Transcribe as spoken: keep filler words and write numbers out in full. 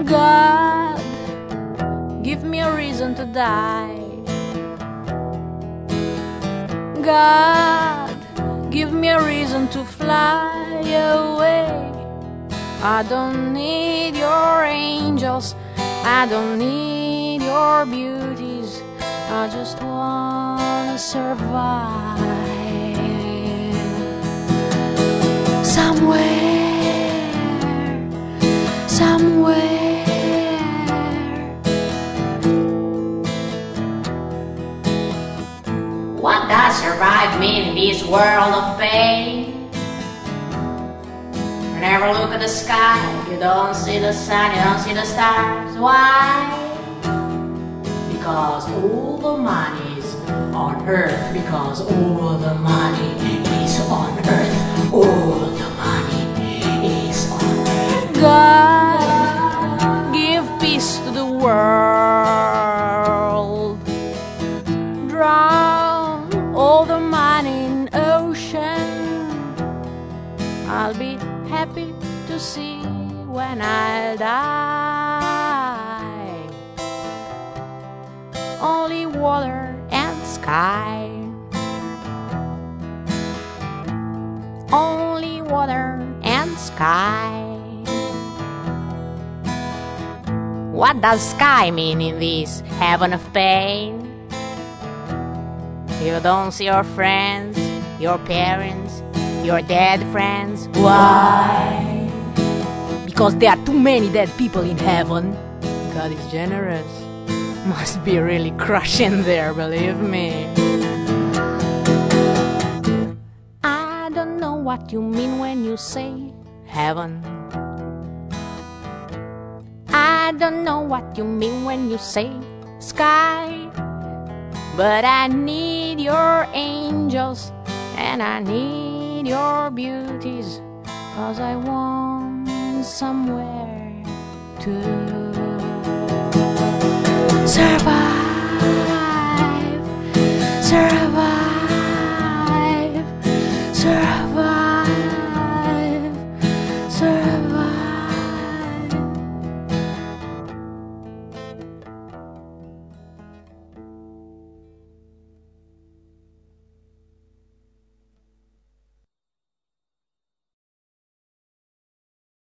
God, give me a reason to die. God, give me a reason to fly away. I don't need your angels, I don't need your beauties, I just wanna survive somewhere, somewhere. What does survive mean in this world of pain? Whenever you look at the sky, you don't see the sun, you don't see the stars. Why? Because all the money is on earth. Because all the money is on earth. All the money is on earth. God, give peace to the world. Drown all the money in ocean. I'll be happy to see when I die. Only water and sky. Only water and sky. What does sky mean in this heaven of pain? You don't see your friends, your parents, your dead friends. Why? Because there are too many dead people in heaven. God is generous. Must be really crushing there, believe me. I don't know what you mean when you say heaven. I don't know what you mean when you say sky. But I need your angels and I need your beauties, 'cause I want somewhere to survive.